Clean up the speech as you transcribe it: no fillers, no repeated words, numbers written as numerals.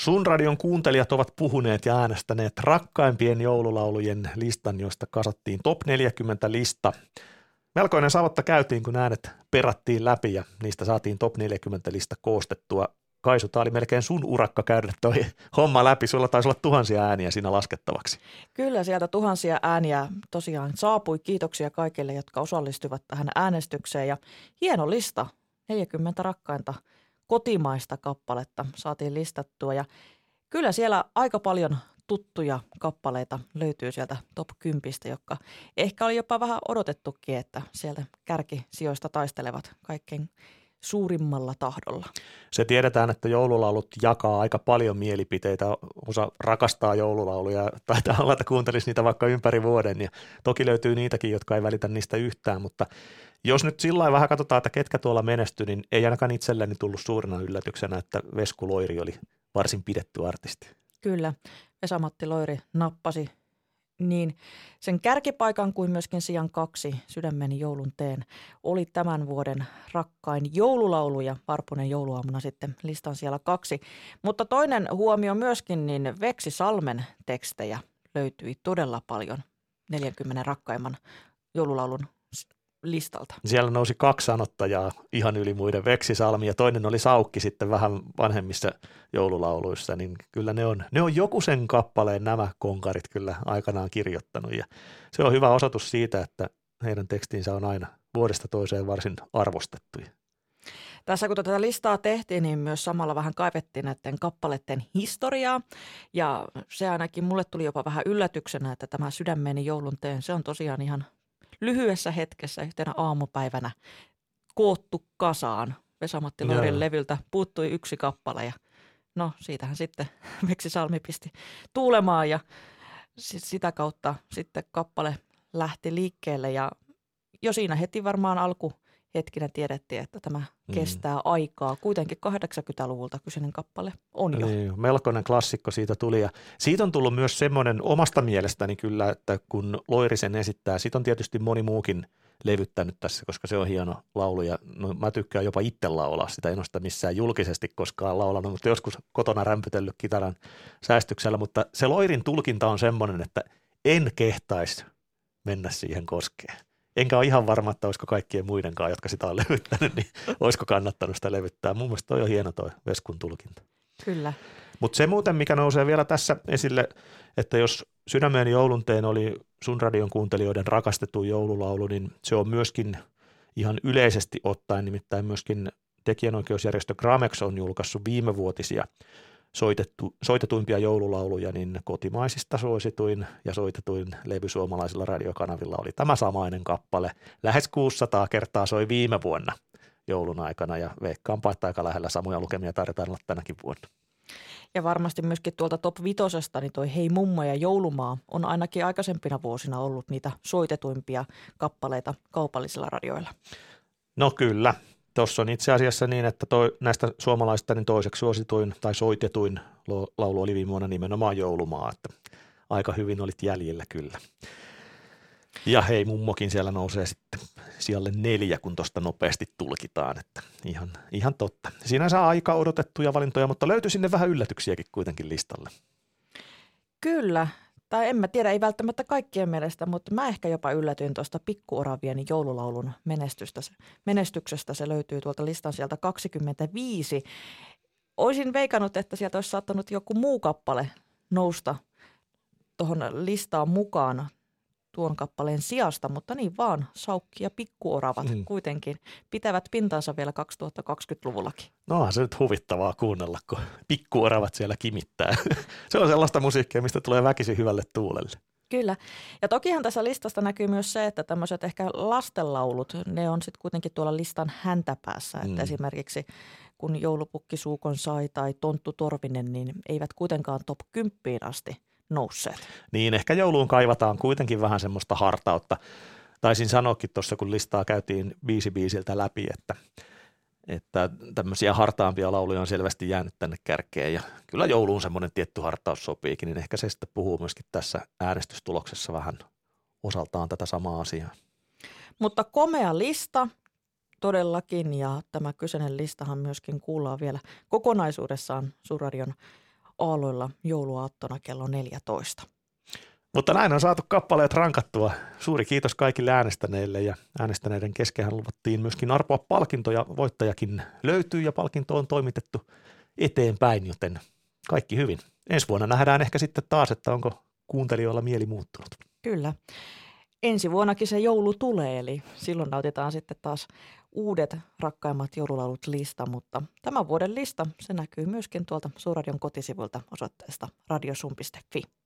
Sun radion kuuntelijat ovat puhuneet ja äänestäneet rakkaimpien joululaulujen listan, josta kasattiin top 40 lista. Melkoinen savotta käytiin, kun äänet perattiin läpi ja niistä saatiin top 40 lista koostettua. Kaisu, tämä oli melkein sun urakka käydä toi homma läpi. Sulla taisi olla tuhansia ääniä siinä laskettavaksi. Kyllä, sieltä tuhansia ääniä tosiaan saapui. Kiitoksia kaikille, jotka osallistuivat tähän äänestykseen. Ja hieno lista, 40 rakkainta kotimaista kappaletta saatiin listattua. Ja kyllä siellä aika paljon tuttuja kappaleita löytyy sieltä top 10, jotka ehkä oli jopa vähän odotettukin, että sieltä kärkisijoista taistelevat kaikkein suurimmalla tahdolla. Se tiedetään, että joululaulut jakaa aika paljon mielipiteitä. Osa rakastaa joululauluja, taitaa olla, että kuuntelisi niitä vaikka ympäri vuoden. Ja toki löytyy niitäkin, jotka ei välitä niistä yhtään, mutta jos nyt sillä lailla vähän katsotaan, että ketkä tuolla menestyi, niin ei ainakaan itselleni tullut suurena yllätyksenä, että Vesku Loiri oli varsin pidetty artisti. Kyllä, Vesa-Matti Loiri nappasi niin sen kärkipaikan kuin myöskin sijan 2, Sydämeni joulun teen, oli tämän vuoden rakkain joululaulu ja Varpunen jouluaamuna sitten listan siellä 2. Mutta toinen huomio myöskin, niin Veksi Salmen tekstejä löytyi todella paljon 40 rakkaimman joululaulun listalta. Siellä nousi 2 sanottajaa ihan yli muiden, Veksi Salmi ja toinen oli Saukki sitten vähän vanhemmissa joululauluissa, niin kyllä ne on joku sen kappaleen nämä konkarit kyllä aikanaan kirjoittanut ja se on hyvä osoitus siitä, että heidän tekstinsä on aina vuodesta toiseen varsin arvostettuja. Tässä kun tätä listaa tehtiin, niin myös samalla vähän kaivettiin näiden kappaleiden historiaa ja se ainakin mulle tuli jopa vähän yllätyksenä, että tämä Sydämeni joulun teen, se on tosiaan ihan lyhyessä hetkessä yhtenä aamupäivänä koottu kasaan. Vesa-Matti Loirin levyltä puuttui 1 kappale ja no siitähän sitten Veksi Salmi pisti tuulemaan ja sitä kautta sitten kappale lähti liikkeelle ja jo siinä heti varmaan alkuhetkinä tiedettiin, että tämä kestää aikaa. Kuitenkin 80-luvulta kyseinen kappale on jo. Niin, melkoinen klassikko siitä tuli ja siitä on tullut myös semmoinen omasta mielestäni kyllä, että kun Loiri sen esittää, siitä on tietysti moni muukin levyttänyt tässä, koska se on hieno laulu ja no, mä tykkään jopa itse laulaa sitä, en ole sitä missään julkisesti koskaan laulanut, mutta joskus kotona rämpytellyt kitaran säästyksellä, mutta se Loirin tulkinta on semmoinen, että en kehtaisi mennä siihen koskeen. Enkä ole ihan varma, että olisiko kaikkien muidenkaan, jotka sitä on levyttänyt, niin olisiko kannattanut sitä levyttää. Mun mielestä toi on hieno toi Veskun tulkinta. Kyllä. Mutta se muuten, mikä nousee vielä tässä esille, että jos Sydämeni joulun teen oli sun radion kuuntelijoiden rakastettu joululaulu, niin se on myöskin ihan yleisesti ottaen, nimittäin myöskin tekijänoikeusjärjestö Gramex on julkaissut viimevuotisia soitetuimpia joululauluja, niin kotimaisista suosituin ja soitetuin levy suomalaisilla radiokanavilla oli tämä samainen kappale. Lähes 600 kertaa soi viime vuonna joulun aikana ja veikkaanpa, että aika lähellä samoja lukemia tarvitaan olla tänäkin vuonna. Ja varmasti myöskin tuolta top 5, niin toi Hei mummo ja joulumaa on ainakin aikaisempina vuosina ollut niitä soitetuimpia kappaleita kaupallisilla radioilla. No kyllä. Tuossa on itse asiassa niin, että näistä suomalaisista niin toiseksi suosituin tai soitetuin laulu oli viime vuonna nimenomaan Joulumaa, että aika hyvin olit jäljellä kyllä. Ja Hei mummokin siellä nousee sitten sijalle 4, kun tuosta nopeasti tulkitaan, että ihan totta. Sinänsä aika odotettuja valintoja, mutta löytyi sinne vähän yllätyksiäkin kuitenkin listalle. Kyllä, tai en mä tiedä, ei välttämättä kaikkien mielestä, mutta mä ehkä jopa yllätyin tuosta Pikkuoravien joululaulun menestyksestä. Se löytyy tuolta listan sieltä 25. Olisin veikannut, että sieltä olisi saattanut joku muu kappale nousta tuohon listaan mukaan tuon kappaleen sijasta, mutta niin vaan Saukki ja Pikkuoravat kuitenkin pitävät pintansa vielä 2020-luvullakin. No onhan se nyt huvittavaa kuunnella, kun Pikkuoravat siellä kimittää. Se on sellaista musiikkia, mistä tulee väkisin hyvälle tuulelle. Kyllä. Ja tokihan tässä listasta näkyy myös se, että tämmöiset ehkä lastenlaulut, ne on sitten kuitenkin tuolla listan häntäpäässä. Että esimerkiksi kun Joulupukki suukon sai tai Tonttu Torvinen, niin eivät kuitenkaan top 10 asti nousseet. Niin, ehkä jouluun kaivataan kuitenkin vähän semmoista hartautta. Taisin sanoakin tuossa, kun listaa käytiin biisiltä läpi, että tämmöisiä hartaampia lauluja on selvästi jäänyt tänne kärkeen. Ja kyllä jouluun semmoinen tietty hartaus sopiikin, niin ehkä se sitten puhuu myöskin tässä äänestystuloksessa vähän osaltaan tätä samaa asiaa. Mutta komea lista todellakin, ja tämä kyseinen listahan myöskin kuullaan vielä kokonaisuudessaan Suurradion Aalloilla jouluaattona kello 14. Mutta näin on saatu kappaleet rankattua. Suuri kiitos kaikille äänestäneille ja äänestäneiden keskenhän luvattiin myöskin arpoa palkintoja. Voittajakin löytyy ja palkinto on toimitettu eteenpäin, joten kaikki hyvin. Ensi vuonna nähdään ehkä sitten taas, että onko kuuntelijoilla mieli muuttunut. Kyllä. Ensi vuonnakin se joulu tulee, eli silloin nautitaan sitten taas uudet rakkaimmat joululaulut lista, mutta tämän vuoden lista se näkyy myöskin tuolta Suurradion kotisivuilta osoitteesta radiosum.fi.